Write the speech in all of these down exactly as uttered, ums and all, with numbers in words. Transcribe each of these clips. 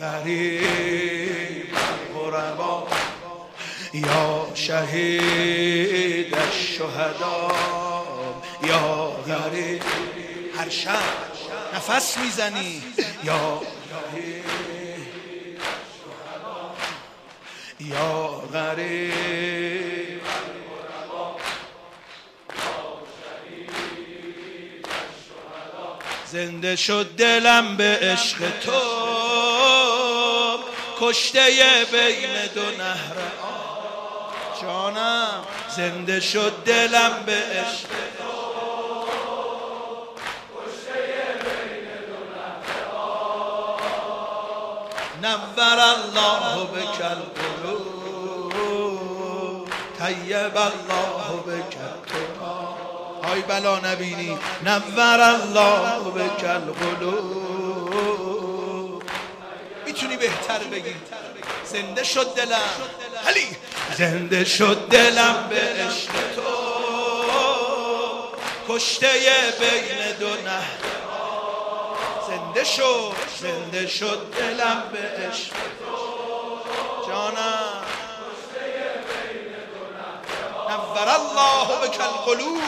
غریب الغربا یا شهید الشهدا یا غریب. هر شب نفس میزنی یا شهید یا غریب زنده شد دلم به عشق تو، کشته بین دو نهر آب. جانم زنده شد دلم به عشق تو، کشته بین دو نهر آب. نور الله بک القلوب، طیب الله بک التراب. های بلا نبینی. نور الله بک القلوب. میتونی بهتر بگی زنده شد دلم. علی زنده شد دلم به عشق تو، کشته بین دو نهر. زنده شد زنده شد دلم به عشق تو، جانم نور الله بک القلوب،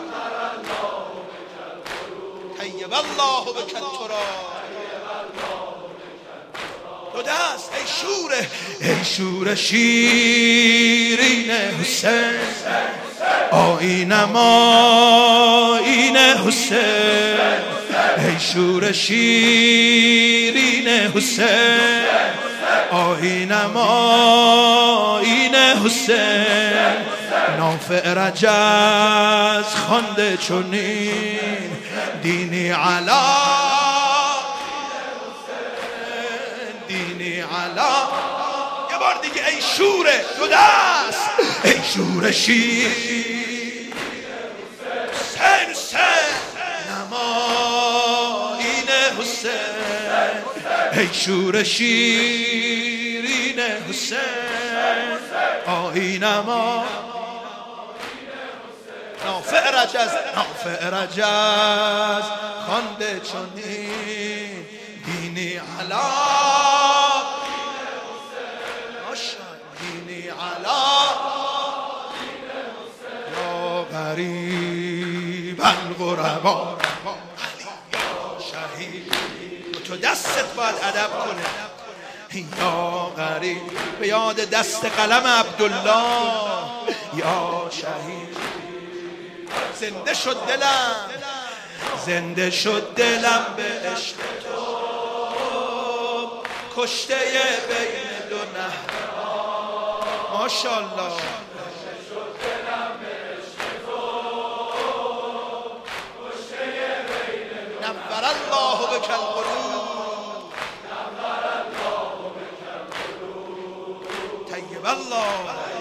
طیب الله بک التراب. دو دست ای شوره ای شور شیرین حسین، آیینم آیین حسین. ای شور شیرین حسین، آیینم آیین حسین. نافع رجز خوانده چنین دینی علا دینی علا. یه بار دیگه ای شوره دو دست ای شور شیر حسین حسین نمایین حسین. ای شور شیرین حسین، آیینم نافع رجز نافع رجز خوانده چنین دینی علا دینی علا یا غریب الغربا یا شهید. تو دستت باید ادب کنه یا غریب به یاد دست قلم عبدالله یا شهید. زنده شد دلم زنده شد دلم به عشق تو، کشته بین دو نهر. ماشاءالله زنده شد دلم به عشق تو، کشته بین دو نهر. نور الله بک القلوب، نور الله بک القلوب، طیب الله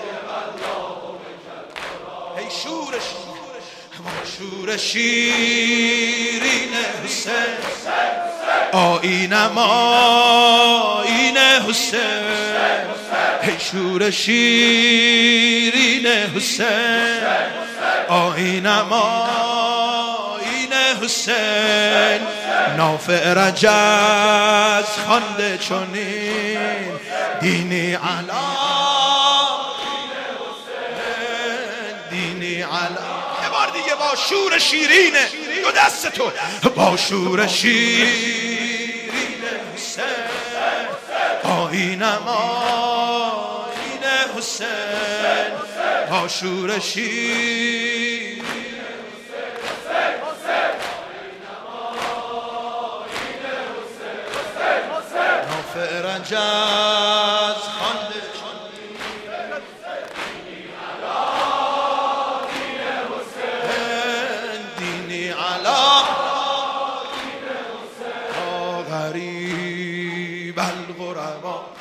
ای شورش شور شیرین حسین، آیینم آیین حسین. ای شور شیرین حسین، آیینم آیین حسین. نافع رجز خوانده چنین دینی علا دینی علا. دیگه با شور شیرینه دو دست تو، با شور شیرین حسین، آیینم آیین حسین. با شور شیرین نافع رجز خوانده غریب الغربا